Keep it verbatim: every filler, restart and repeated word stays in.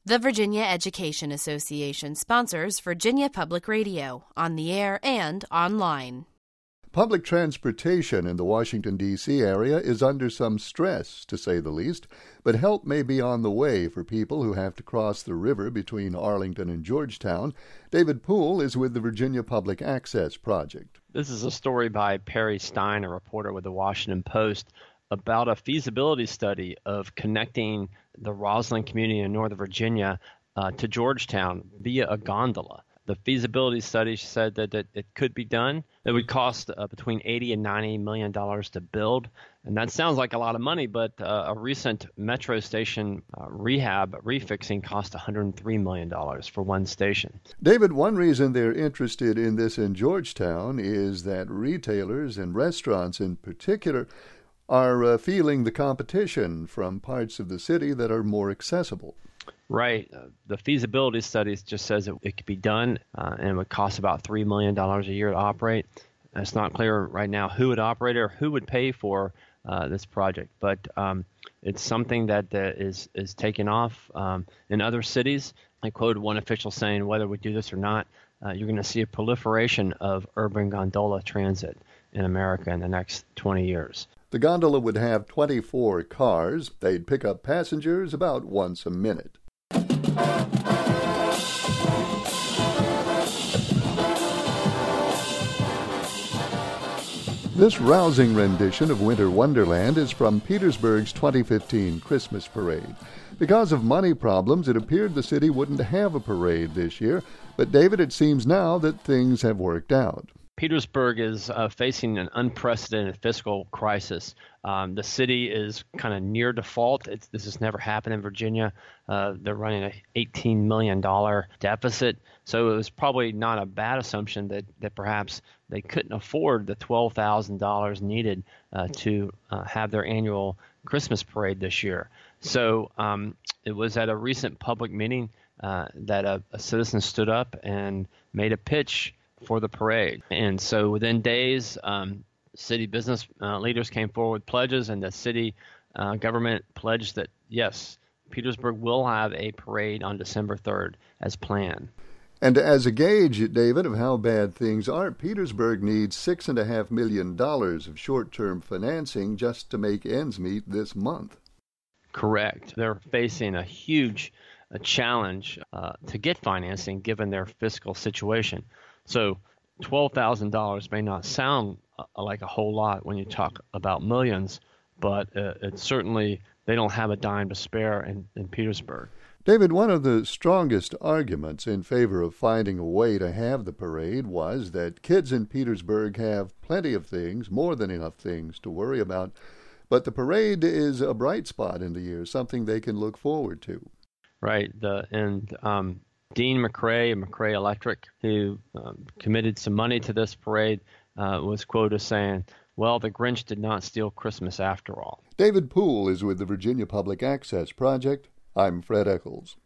The Virginia Education Association sponsors Virginia Public Radio, on the air and online. Public transportation in the Washington, D C area is under some stress, to say the least, but help may be on the way for people who have to cross the river between Arlington and Georgetown. David Poole is with the Virginia Public Access Project. This is a story by Perry Stein, a reporter with the Washington Post, about a feasibility study of connecting the Roslyn community in Northern Virginia uh, to Georgetown via a gondola. The feasibility study said that it, it could be done. It would cost uh, between eighty and ninety million dollars to build, and that sounds like a lot of money. But uh, a recent metro station uh, rehab refixing cost one hundred three million dollars for one station. David, one reason they're interested in this in Georgetown is that retailers and restaurants, in particular, are uh, feeling the competition from parts of the city that are more accessible. Right. Uh, the feasibility study just says it, it could be done uh, and it would cost about three million dollars a year to operate. It's not clear right now who would operate or who would pay for uh, this project, but um, it's something that uh, is, is taking off um, in other cities. I quoted one official saying, whether we do this or not, uh, you're going to see a proliferation of urban gondola transit in America in the next twenty years. The gondola would have twenty-four cars. They'd pick up passengers about once a minute. This rousing rendition of Winter Wonderland is from Petersburg's twenty fifteen Christmas parade. Because of money problems, it appeared the city wouldn't have a parade this year, but David, it seems now that things have worked out. Petersburg is uh, facing an unprecedented fiscal crisis. Um, the city is kind of near default. It's, this has never happened in Virginia. Uh, they're running an eighteen million dollars deficit. So it was probably not a bad assumption that, that perhaps they couldn't afford the twelve thousand dollars needed uh, to uh, have their annual Christmas parade this year. So um, it was at a recent public meeting uh, that a, a citizen stood up and made a pitch for the parade. And so within days, um, city business uh, leaders came forward with pledges, and the city uh, government pledged that, yes, Petersburg will have a parade on December third as planned. And as a gauge, David, of how bad things are, Petersburg needs six point five million dollars of short-term financing just to make ends meet this month. Correct. They're facing a huge a challenge uh, to get financing given their fiscal situation. So twelve thousand dollars may not sound uh, like a whole lot when you talk about millions, but uh, it's certainly, they don't have a dime to spare in, in Petersburg. David, one of the strongest arguments in favor of finding a way to have the parade was that kids in Petersburg have plenty of things, more than enough things to worry about, but the parade is a bright spot in the year, something they can look forward to. Right. The and um, Dean McCrae of McCrae Electric, who um, committed some money to this parade, uh, was quoted as saying, well, the Grinch did not steal Christmas after all. David Poole is with the Virginia Public Access Project. I'm Fred Eccles.